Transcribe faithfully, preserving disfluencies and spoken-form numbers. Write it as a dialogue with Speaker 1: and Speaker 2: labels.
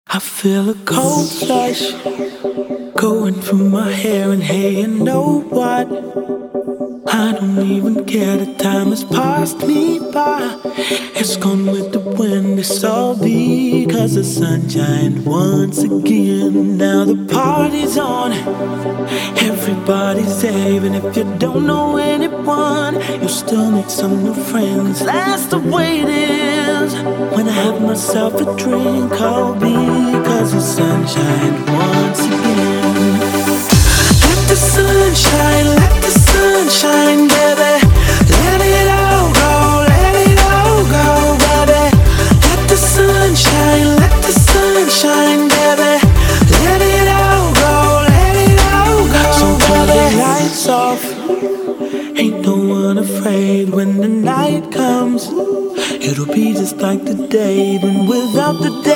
Speaker 1: I feel a cold flush going through my hair, and hey, you know what? I don't even care, the time has passed me by. It's gone with the wind, it's all because the sunshine once again. Now the party's on, everybody's there. Even if you don't know anyone, you'll still make some new friends. That's the way it is. When I have myself a drink, I'll be because the sunshine once again. Let the sunshine, let the sunshine, baby. Let it all go, let it all go, baby. Let the sunshine, let the sunshine, baby. Let it all go, let it all go, so turn the lights off. Ain't no one afraid when the night comes. It'll be just like the day, even without the day.